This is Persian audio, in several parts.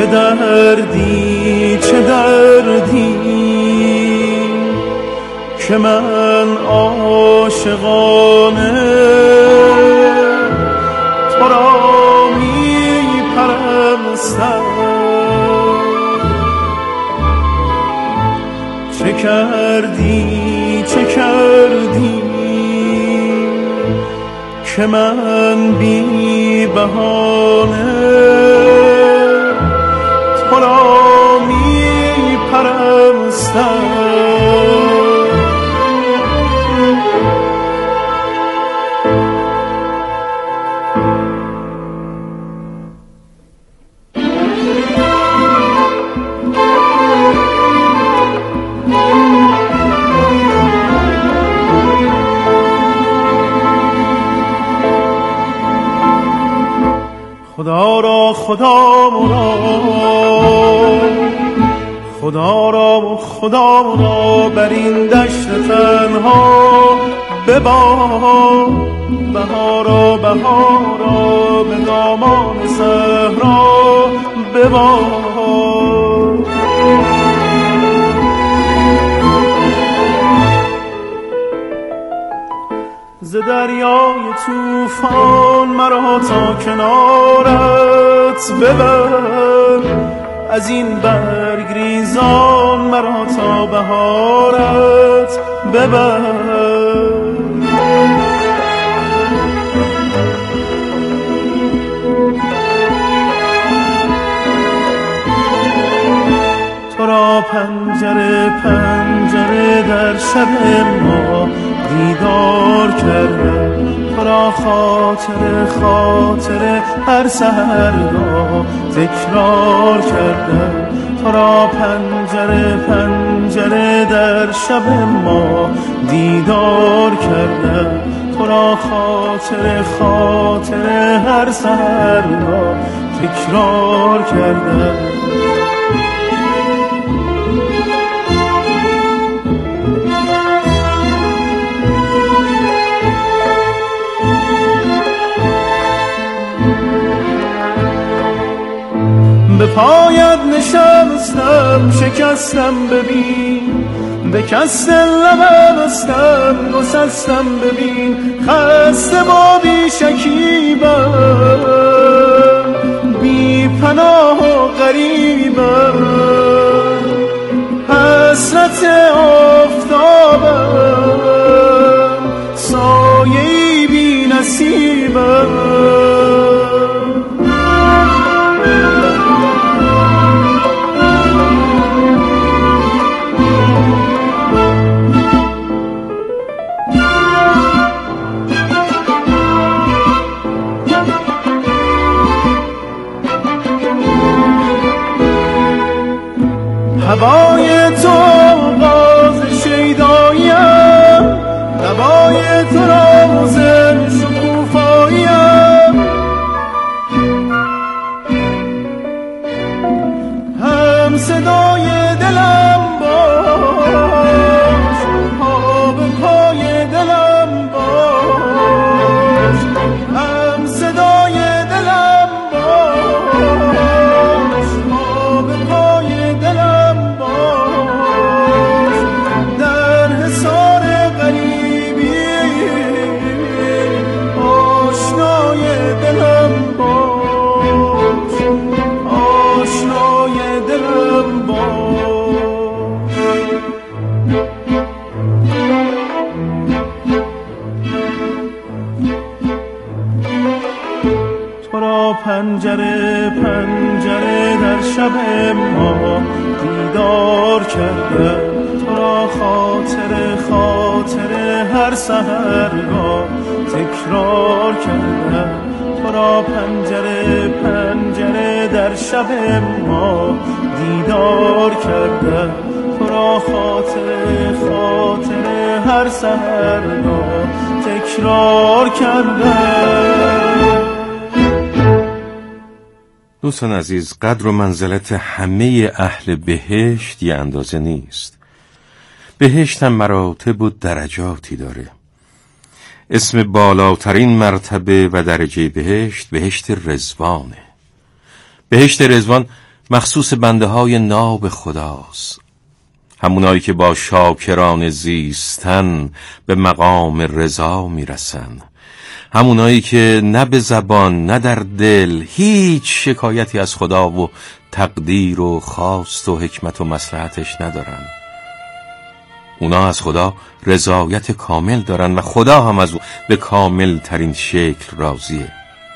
دردی چه دردی که من عاشقانه تو را می پرستم. چه کردی چه کردی که من بی بهانه تو را می پرستم. خدا را خدا را بر این دشت تنها ببار. بهارا بهارا به دامان صحرا ببار. ز دریای طوفان مرا تا کنارت ببر. از این برگ ریزان مرا تا بهارت ببر. تو را پنجره پنجره در شب ما دیدار کردم. تو را خاطره خاطره هر سحرگاه تکرار کردم. تو را پنجره پنجره در شب ما دیدار کردم. تو را خاطره خاطره هر سحرگاه تکرار کردم. به پایت نشستم شکستم ببین. به کست لبم استم گسستم ببین. خسته با بی شکیبم بی پناه و غریبم. حسرت آفتابم سایه‌ای بی نصیبم. هوای تو باز شیداییم. نوای تو راز شکوفاییم. هم صدای دلم باش. پا به پای دلم باش. هم صدای دلم باش. پا به پای دلم در حصار غریبی آشنای دلم باش. آشنای دلم باش. تو را پنجره پنجره در شب ما دیدار کردم. تو را خاطره خاطره هر سحرگاه تکرار کردم. تو را پنجره پنجره در شب ما دیدار کردم. تو را خاطره خاطره هر سحرگاه تکرار کردم. دوستان عزیز، قدر و منزلت همه اهل بهشت یه اندازه نیست. بهشت هم مراتب و درجاتی داره. اسم بالاترین مرتبه و درجه بهشت، بهشت رضوانه. بهشت رضوان مخصوص بنده های ناب خداست، همونایی که با شاکران زیستن به مقام رضا میرسن، همونایی که نه به زبان نه در دل هیچ شکایتی از خدا و تقدیر و خواست و حکمت و مصلحتش ندارن. اونا از خدا رضایت کامل دارن و خدا هم از او به کامل ترین شکل راضیه.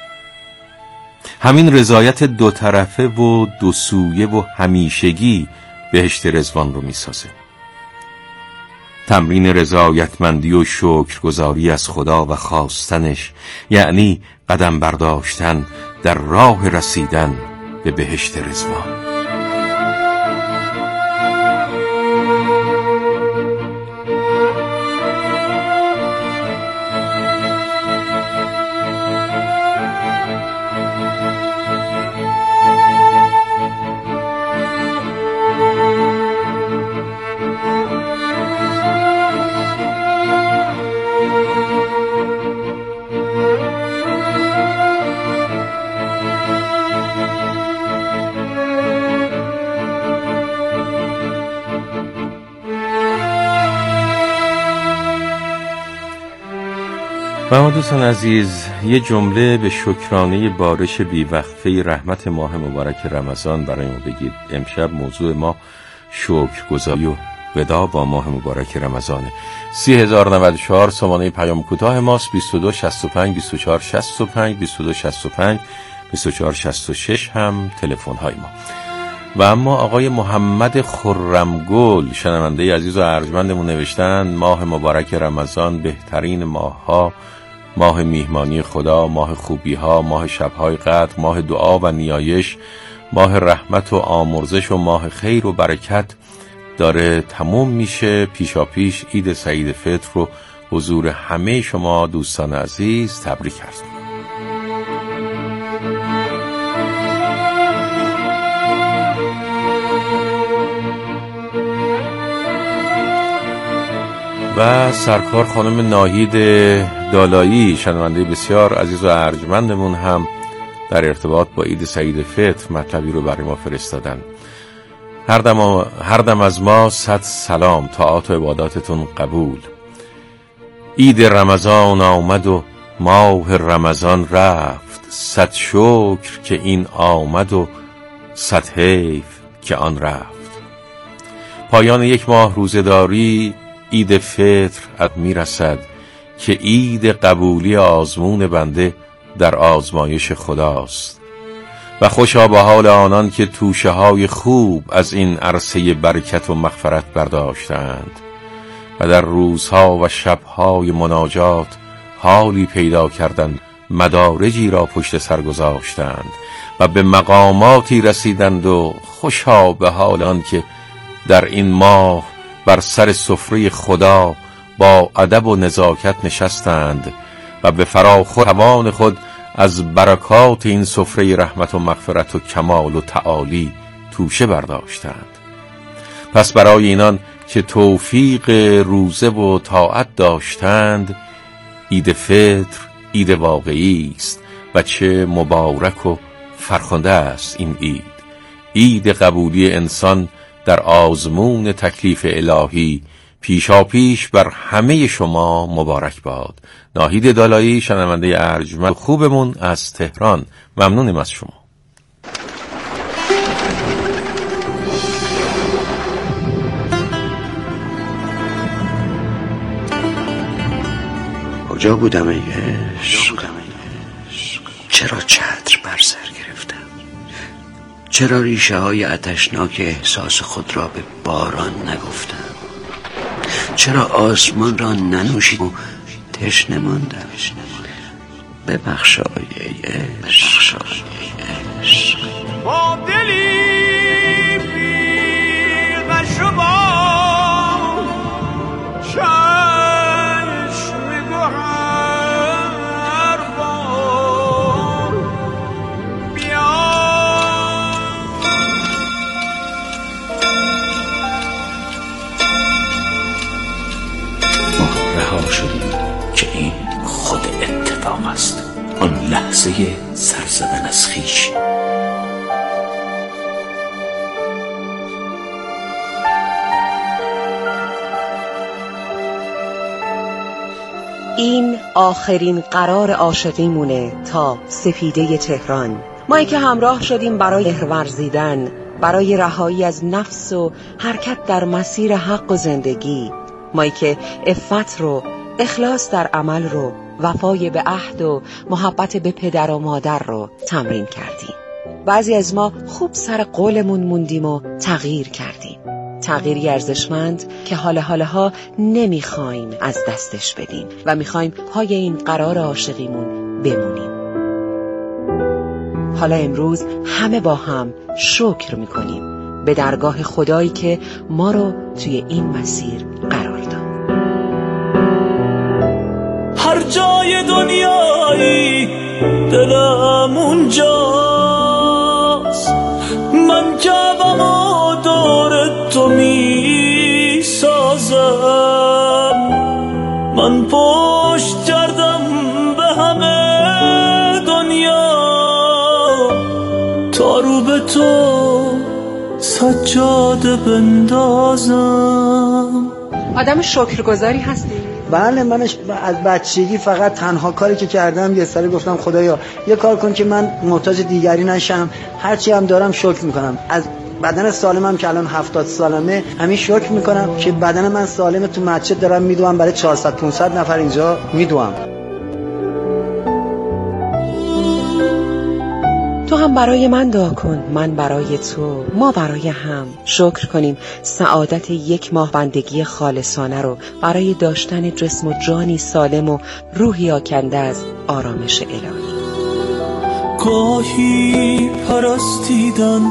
همین رضایت دو طرفه و دو سویه و همیشگی بهشت رضوان رو میسازه. تمرین رضایتمندی و شکرگزاری از خدا و خواستنش یعنی قدم برداشتن در راه رسیدن به بهشت رضوان. و اما دوستان عزیز، یه جمله به شکرانه بارش بیوقفه رحمت ماه مبارک رمضان برای ما بگید. امشب موضوع ما شکرگزاری و ودا با ماه مبارک رمضانه. 30,094 سامانه پیام کوتاه ماست. 22 65 24 65 22 65 24 66 هم تلفن های ما. و اما آقای محمد خرمگل شنونده عزیز و ارجمندمون نوشتن ماه مبارک رمضان بهترین ماه‌ها، ماه میهمانی خدا، ماه خوبی‌ها، ماه شب‌های قدر، ماه دعا و نیایش، ماه رحمت و آمرزش و ماه خیر و برکت داره تموم میشه. پیشاپیش عید سعید فطر رو حضور همه شما دوستان عزیز تبریک عرض می‌کنم. و سرکار خانم ناهید دالایی شنونده بسیار عزیز و ارجمندمون هم در ارتباط با عید سعید فطر مطلبی رو برای ما فرستادن. هر دم از ما 100 سلام، طاعات و عباداتتون قبول. عید رمضان آمد و ماه رمضان رفت، 100 شکر که این آمد و 100 حیف که آن رفت. پایان یک ماه روزه‌داری عید فطر میرسد که عید قبولی آزمون بنده در آزمایش خداست. و خوشا به حال آنان که توشه های خوب از این عرصه برکت و مغفرت برداشتند و در روزها و شبهای مناجات حالی پیدا کردند، مدارجی را پشت سر گذاشتند و به مقاماتی رسیدند. و خوشا به حال آن که در این ماه بر سر سفره خدا با ادب و نزاکت نشستند و به فراخ توان خود از برکات این سفره رحمت و مغفرت و کمال و تعالی توشه برداشتند. پس برای اینان که توفیق روزه و طاعت داشتند، عید فطر عید واقعی است و چه مبارک و فرخنده است این عید. عید قبولی انسان در آزمون تکلیف الهی پیشاپیش بر همه شما مبارک باد. ناهید دالایی شنونده ارجمند خوبمون از تهران، ممنونیم از شما. کجا بودم ای عشق؟ چرا چتر بر سر گرفتم؟ چرا ریشه های آتشناک احساس خود را به باران نگفتم؟ چرا آسمان را ننوشیدم و تشنه ماندم؟ ببخشای ای عشق. با دلی بی غش و بام، چشم گوهر بار، بیا ما رها شدیم که این خود اتفاق است. آن لحظه سر زدن از خویش. این آخرین قرار عاشقیمونه تا سپیده تهران. مایی که همراه شدیم برای ورزیدن، برای رهایی از نفس و حرکت در مسیر حق و زندگی. مایی که عفت رو، اخلاص در عمل رو، وفای به عهد و محبت به پدر و مادر رو تمرین کردیم. بعضی از ما خوب سر قولمون موندیم و تغییر کردیم. تغییری ارزشمند که حالها نمیخوایم از دستش بدیم و میخوایم پای این قرار عاشقیمون بمونیم. حالا امروز همه با هم شکر میکنیم به درگاه خدایی که ما رو توی این مسیر قرار داد. هر جای دنیایی دلم اونجاست، من جوام و دور تو می سازم، من پشت کردم به همه دنیا تا رو به تو سجاده بندازم. آدم شکرگزاری هستی؟ بله، من از بچگی فقط تنها کاری که کردم یه سری گفتم خدایا یه کار کن که من محتاج دیگری نشم، هرچی هم دارم شکر میکنم. از بدن سالمم که الان 70 سالمه همین شکر میکنم که بدن من سالمه. تو مسجد دارم میدوام، برای 400-500 نفر اینجا میدوام. تو هم برای من دعا کن، من برای تو، ما برای هم. شکر کنیم سعادت یک ماه بندگی خالصانه رو برای داشتن جسم و جانی سالم و روحی آکنده از آرامش الهی. گاهی پرستیدن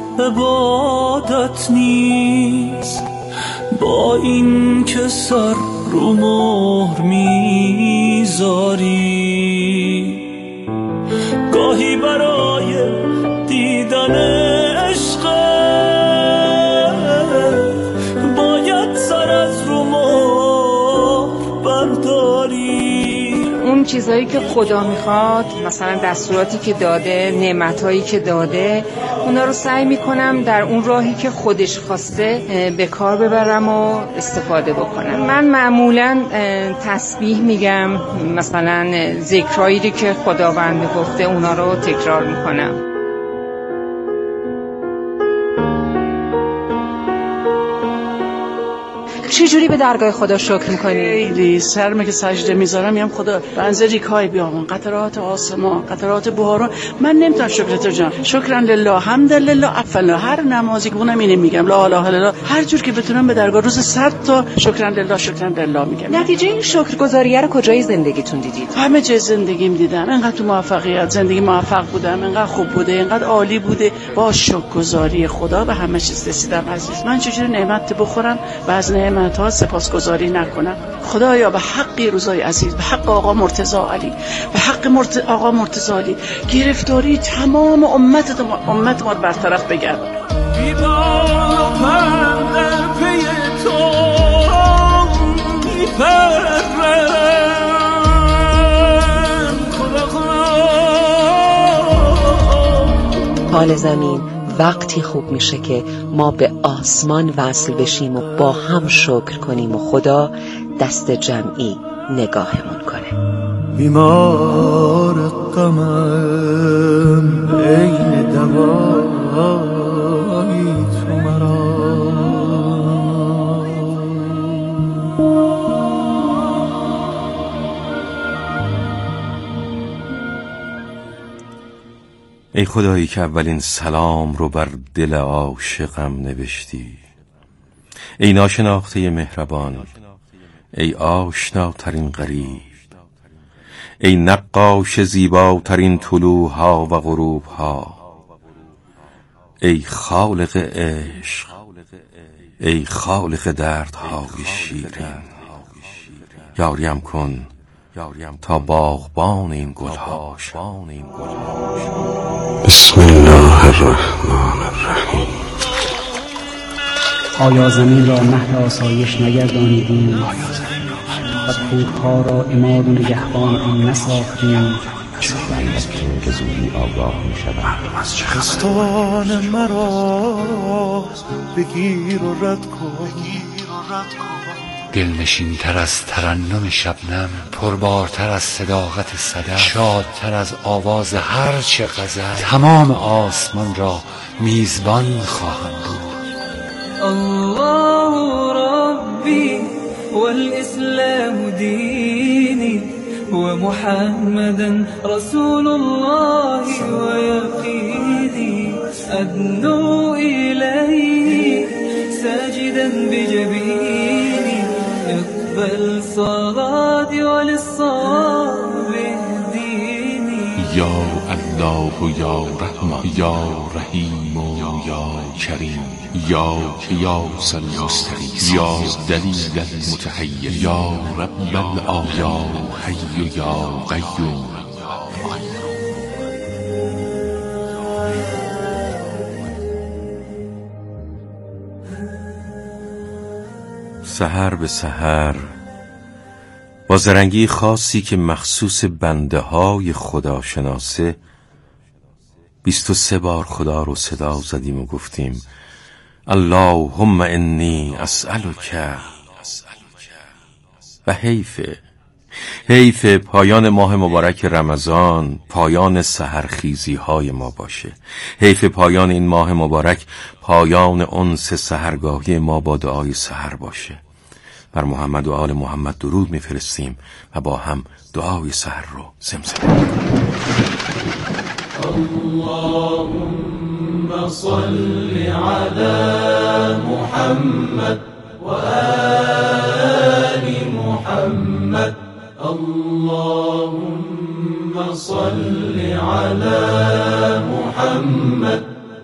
عبادت نیست، با این که سر رو مهر میذاری، گاهی برای دیدن عشق باید سر از رو مهر برداری. اون چیزایی که خدا میخواد، مثلا دستوراتی که داده، نعمتایی که داده، اونا رو سعی میکنم در اون راهی که خودش خواسته به کار ببرم و استفاده بکنم. من معمولا تسبیح میگم، مثلا ذکرایی که خداوند گفته اونا رو تکرار میکنم. چه جوری به درگاه خدا شکر میکنی؟ خیلی سرمه که سجده میذارم میگم خدا بنز ریکای بیامون، قطرات آسمان، قطرات بهاران، من نمیتونم شکرت رو جان. شکرن لله، حمد لله، افلا. هر نمازی که اونم اینه میگم، لا اله الا الله. هر جور که بتونم به درگاه روز 100 تا شکرن لله، شکرن لله میگم. نتیجه این شکرگزاریه رو کجای زندگیتون دیدید؟ همه جای زندگیم دیدم. انقدر تو موفقیت زندگی موفق بودم، انقدر خوب بوده، انقدر عالی بوده. با شکرگزاری خدا به همه چیز رسیدم. عزیز من چجوری نعمت بخورم و از نعمت‌ها سپاسگزاری نکنم؟ خدایا به حق روزای عزیز، به حق آقا مرتضی علی، به حق آقا مرتضی علی، گرفتاری تمام امت ما رو برطرف بگردان. بیدار و پرده پی تو میپرم، خدا حال زمین وقتی خوب میشه که ما به آسمان وصل بشیم و با هم شکر کنیم و خدا دست جمعی نگاهمون کنه. بیمار غمم عین دوایی تو مرا، ای خدایی که اولین سلام رو بر دل عاشقم نوشتی، ای ناشناخته مهربان، ای آشناترین غریب، ای نقاش زیباترین طلوعها و غروبها، ای خالق عشق، ای خالق دردهای شیرین، یاریم کن تا باغبان این گلها شم. بسم الله الرحمن الرحیم. آیا زمین را مهد آسایش نگردانیدیم و کوهها را عماد و نگهبان آن نساختیم؟ که زودی آگاه می شود. خستان مرا بگیر و رد کن، دلنشین تر از ترنم شبنم، پربارتر از صداقت صدف، شادتر از آواز هر چه غزل، تمام آسمان را میزبان خواهم بود. الله ربی والاسلام دینی ومحمدا رسول الله ويقيني أدنو إليه ساجدا بجبيني اقبل صلاتي وللصواب اهديني یا الله یا رحمان یا رحیم و یا کریم یا قیاس المستقیم یا دلیل المتحیر یا رب العالمین یا حی یا قیوم. سحر به سحر با زرنگی خاصی که مخصوص بنده های خدا شناسه 23 بار خدا رو صدا زدیم و گفتیم اللهم انی اسألک. و حیف پایان ماه مبارک رمضان پایان سحرخیزی های ما باشه. حیف پایان این ماه مبارک پایان انس سحرگاهی ما با دعای سحر باشه. بر محمد و آل محمد درود میفرستیم و با هم دعای سحر رو زمزمه. اللهم صل على محمد وآل محمد. اللهم صل على محمد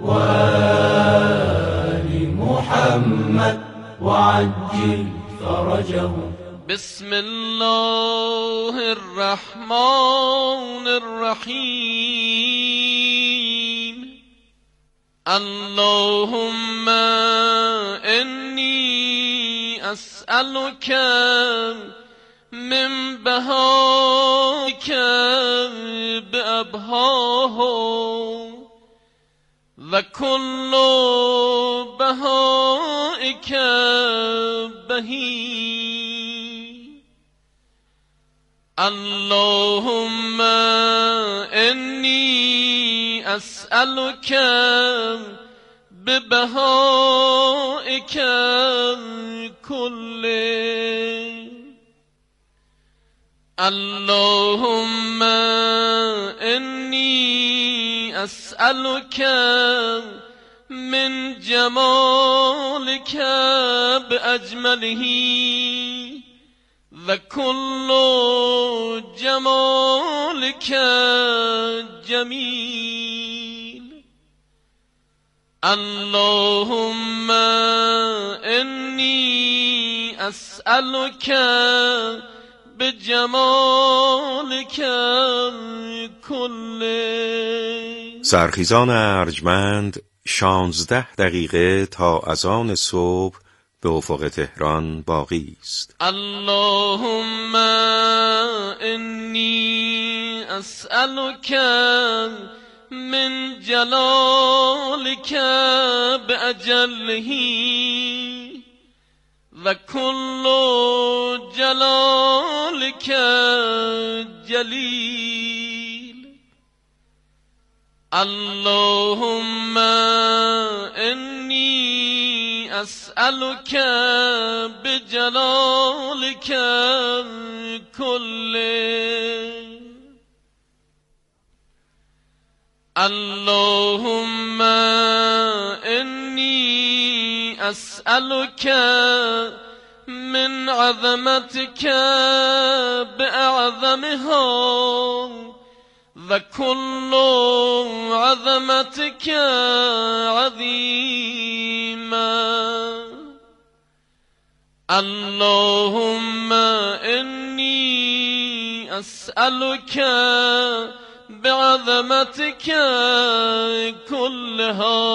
وآل محمد وعجل فرجهم. بسم الله الرحمن الرحيم. اللهم إني أسألك من بهائك بأبهاه وكل بهائك بهي. اللهم إني أسألك ببهائك كله. اللهم إني أسألك من جمالك بأجمله وكل جمالك جميل. اللهم إني أسألك بجمالك كله. سرخیزان ارجمند 16 دقیقه تا اذان صبح به افق تهران باقی است. اللهم إني أسألك من جلالك بأجله وكل جلالك جليل. اللهم إني أسألك بجلالك كله. اللهم إني أسألك من عظمتك بأعظمها وكل عظمتك عظيما. اللهم إني أسألك بعظمتك كلها.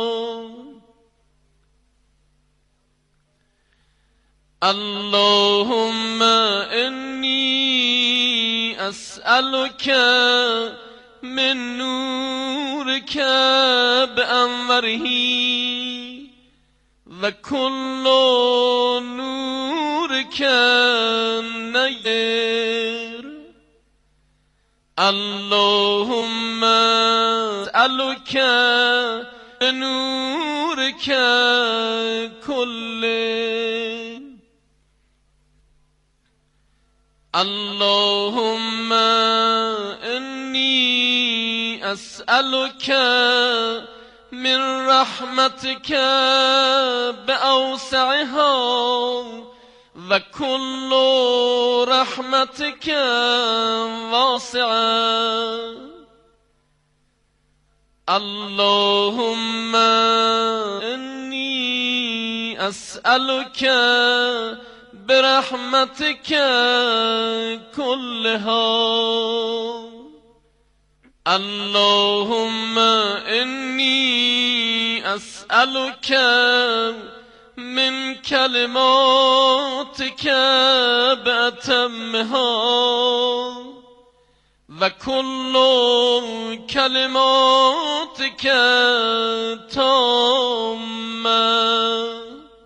اللهم إني أسألك من نورك بأنوره وكل نورك نورك نير اللهم اسألك نورك كله اللهم إني أسألك من رحمتك بأوسعها وكل رحمتك واسعة اللهم إني أسألك برحمتك كلها اللهم إني أسألك من كلماتك بأتمها وكل كلماتك تامة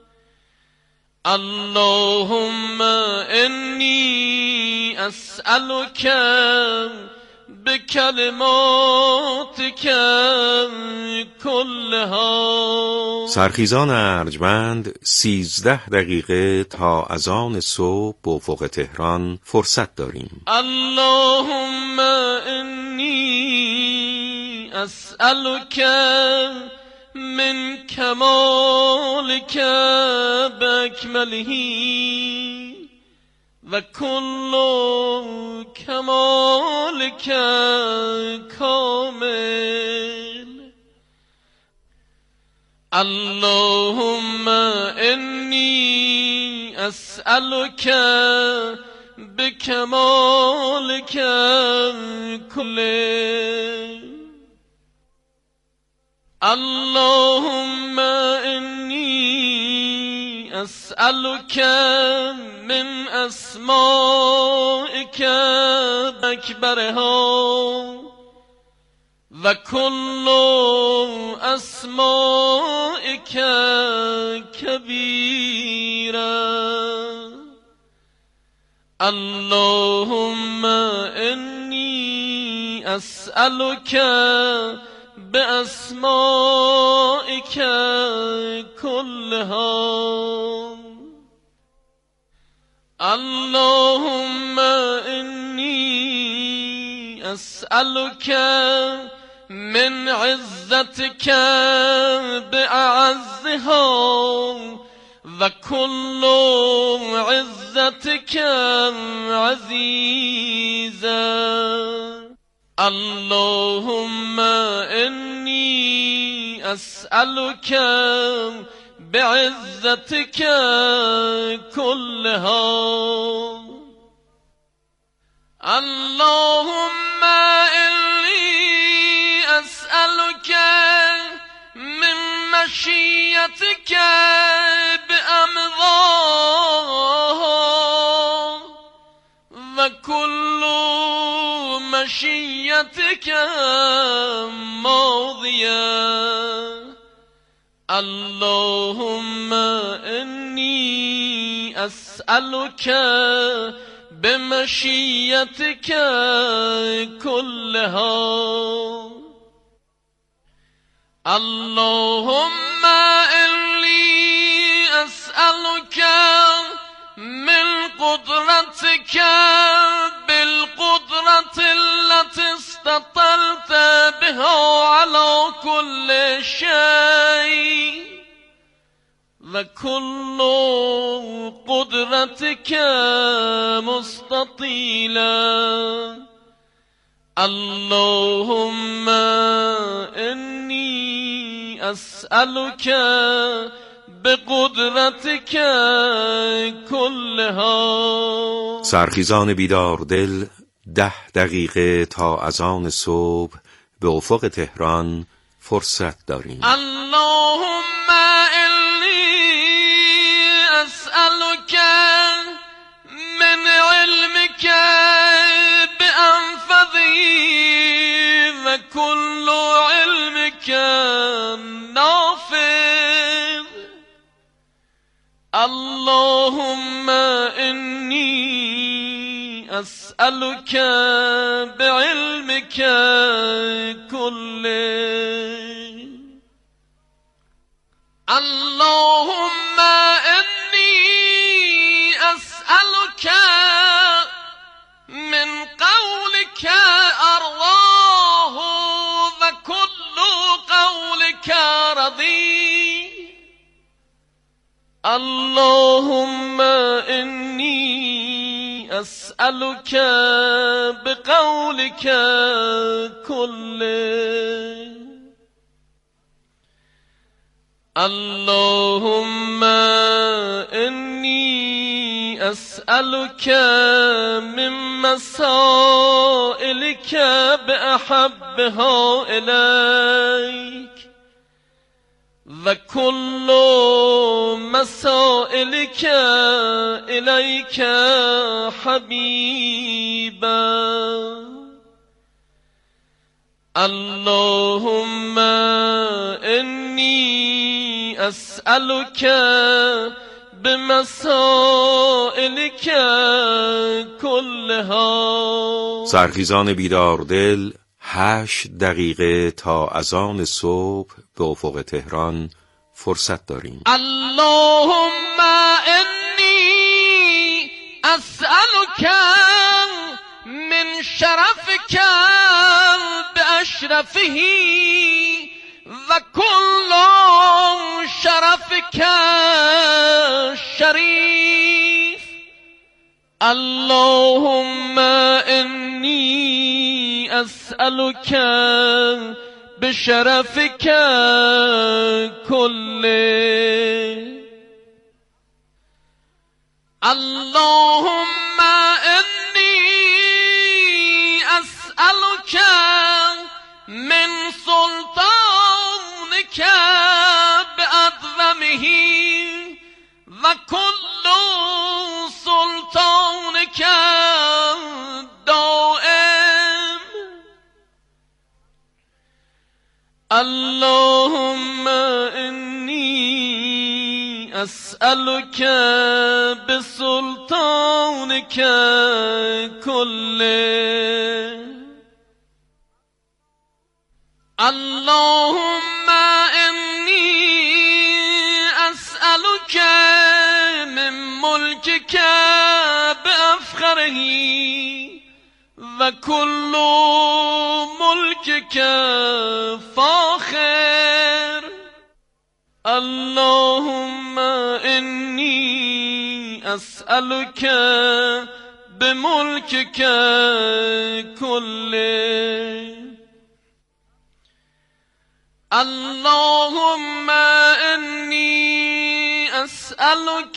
اللهم إني أسألك بکلماتک کلها. سرخیزان ارجمند 13 دقیقه تا اذان صبح به افق تهران فرصت داریم. اللهم انی اسألک من کمالک باکمله و کل کمالک کامل. اللهم انی اسألک بکمالک کله. اللهم انی اسألک من اسمائک اکبرها و کل اسمائک کبیرا. اللهم انی اسألک بأسمائك كلها. اللهم إني أسألك من عزتك بأعزها وكل عزتك عزيزا. اللهم إني أسألك بعزتك كلها. اللهم إني أسألك من مشيتك بأمضاها وكل مشيتك ماضية. اللهم إني أسألك بمشيتك كلها. اللهم إني أسألك من قدرتك بالقدرة التي استطلت بها على كل شيء وكل قدرتك مستطيلا. اللهم إني أسألك بقدرتك كلها. سرخیزان بیدار دل 10 دقیقه تا اذان صبح به افق تهران فرصت داریم. اللهم إني أسألك من علمك بأنفذه وكل علمك نافذ. اللهم أسألك بعلمك كله اللهم إني أسألك من قولك أرضاه وكل قولك رضي اللهم إني أسألك بقولك كله اللهم إني أسألك من مسائلك بأحبها إليك وكل مسائلك إليك حبيبا اللهم إني أسألك بمسائلك كلها. سرخیزان بیدار دل 8 دقیقه تا اذان صبح به افق تهران فرصت داریم. اللهم إني أسألك من شرفك بأشرفه وكل شرفك شريف اللهم إني أسألك بشرفك كله اللهم إني أسألك من سلطانك بأعظمه وكل سلطانك دائم اللهم إني أسألك بسلطانك كله اللهم إني أسألك من ملكك بأفخره وكل ملكك فاخر اللهم إني أسألك بملكك كله اللهم إني أسألك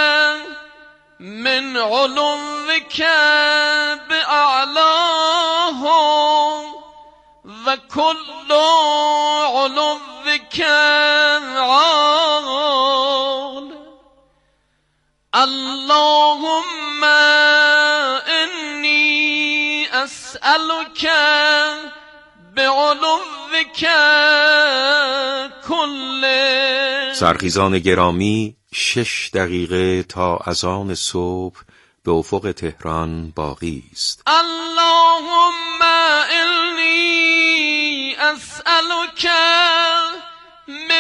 من علوك بأعلاه وكل علوك عال اللهم إني أسألك بعلوك كله. سرخیزان گرامی 6 دقیقه تا اذان صبح به افق تهران باقی است. اللهم إني أسألك